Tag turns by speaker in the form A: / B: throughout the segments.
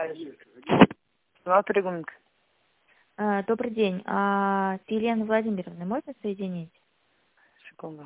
A: Добрый день. С Еленой Владимировной можно соединить?
B: Секунду.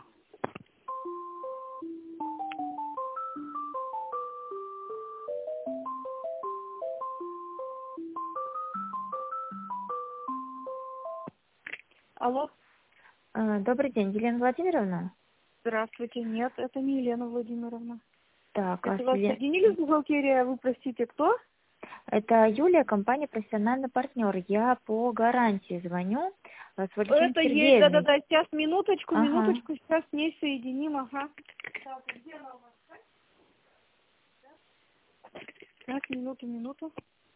B: Алло.
A: Добрый день, Елена Владимировна.
B: Здравствуйте. Нет, это не Елена Владимировна.
A: Так,
B: Это вас соединили в бухгалтерии, а вы, простите, кто?
A: Это Юлия, компания «Профессиональный партнер». Я по гарантии звоню с Валентиной
B: Это есть,
A: Сергеевной.
B: да-да-да. Сейчас, минуточку,
A: Ага.
B: сейчас с ней соединим, ага. Так, где она у вас? Так, минуту.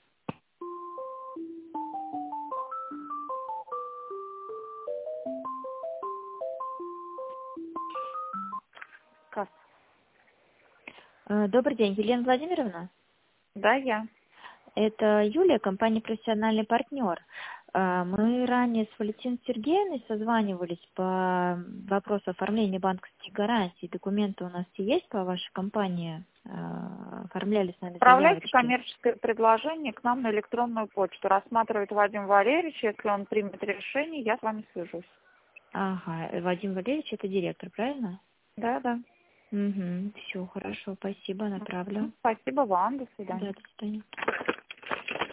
B: Как?
A: Добрый день, Елена Владимировна.
B: Да, я.
A: Это Юлия, компания «Профессиональный партнер». Мы ранее с Валентиной Сергеевной созванивались по вопросу оформления банковских гарантий. Документы у нас все есть по вашей компании? Оформляли с нами
B: Отправляйте
A: заявочки?
B: коммерческое предложение к нам на электронную почту. Рассматривает Вадим Валерьевич. Если он примет решение, я с вами свяжусь.
A: Ага, Вадим Валерьевич, это директор, правильно?
B: Да.
A: Угу, все, хорошо, спасибо, направлю.
B: Спасибо вам, до
A: Да,
B: свидания.
A: до свидания.